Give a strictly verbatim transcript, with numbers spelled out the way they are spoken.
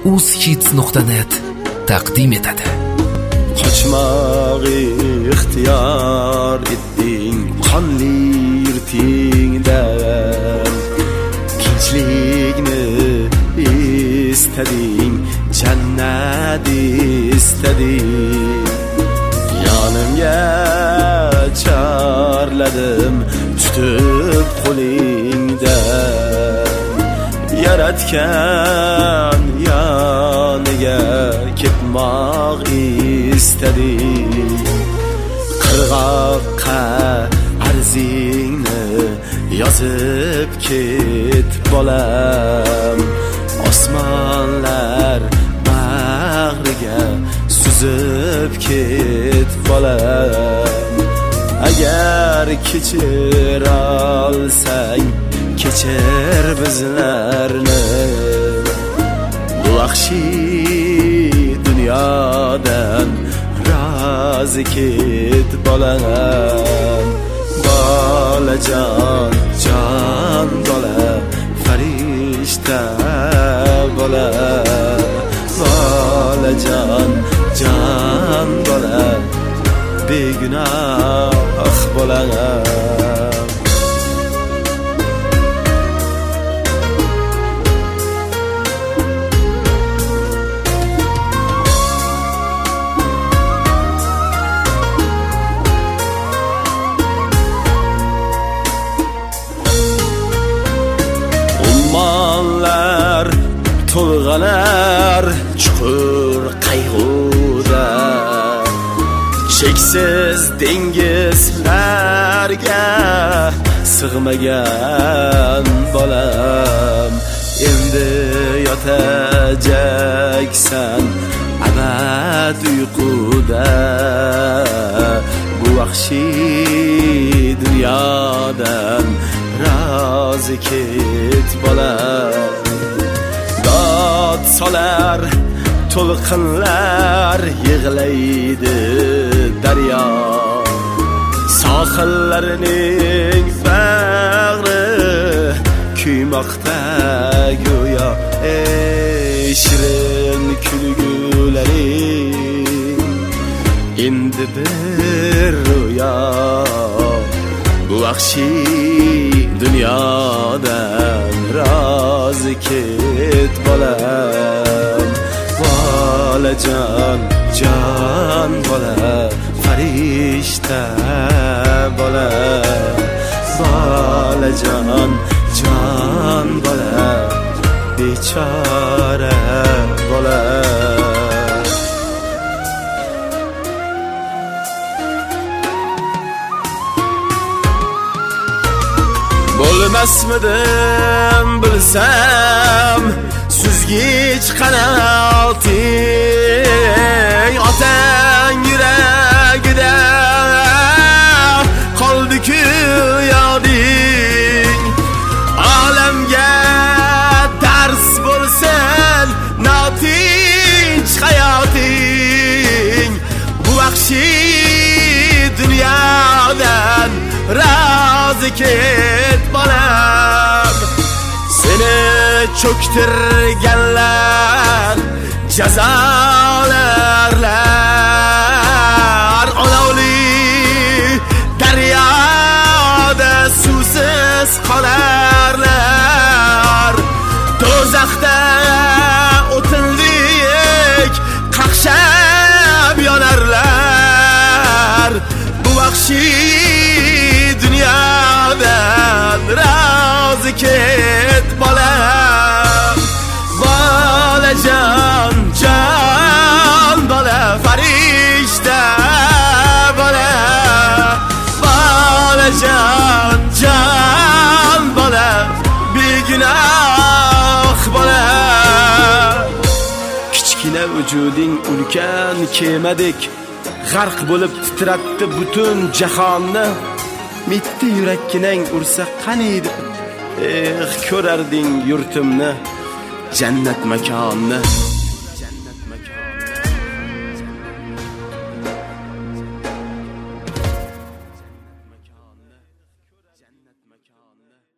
uzkids nuqta net taqdim etadi. Qochmoq ixtiyor etding qonli yurtingdan, tinchlikni istading, jannat istading. Yonimga chorladim tutib qo'lingdan, yaratgan yoniga ketmoq istadim. Qirg'oqqa arzingni yozib ket bolam, osmonlar bag'riga suzib ket bolam. Agar kechir olsang kechir bizlarni, bu vahshiy dunyodan rozi ket bolam. Bolajon, jon bola, farishta bola. Bolajon, jon bola, begunoh bola. Ummonlar to'lg'anar chuqur qayg'uda, cheksiz dengizlarga sig'magan bolam. Endi yotajaksan abad uyquda, bu vahshiy dunyodan rozi ket bolam. Dod solar to'lqinlar, yig'laydi daryo, sohillarining bag'ri kuymoqda go'yo. Ey shirin kulgularing, endi bir ro'yo, bu vahshiy dunyodan rozi ket bolam. Bolajon, jon bola, farishta bola. Bolajon, jon bola, bechora bola. Bo'lmasmidim bilsam suzgich qanoting, otang yuragida qoldi-ku yoding. Olamga dars bo'lsin notinch hayoting, bu vahshiy dunyodan rozi ket bolam. Seni cho'ktirganlar jazolarlar, olovli daryoda suvsiz qolarlar. Do'zaxda o'tindek qaqshab yonarlar, bu vahshiy dunyodan rozi ket bolam. Bolajon, jon bola, farishta bola. Bolajon, jon bola, begunoh bola. Kichkina vujuding ulkan kemadek g'arq bo'lib titratdi butun jahonni. Mitti yurakkinang ursa qaniydi, eh ko'rarding yurtimni, jannat makonni. Jannat makonni.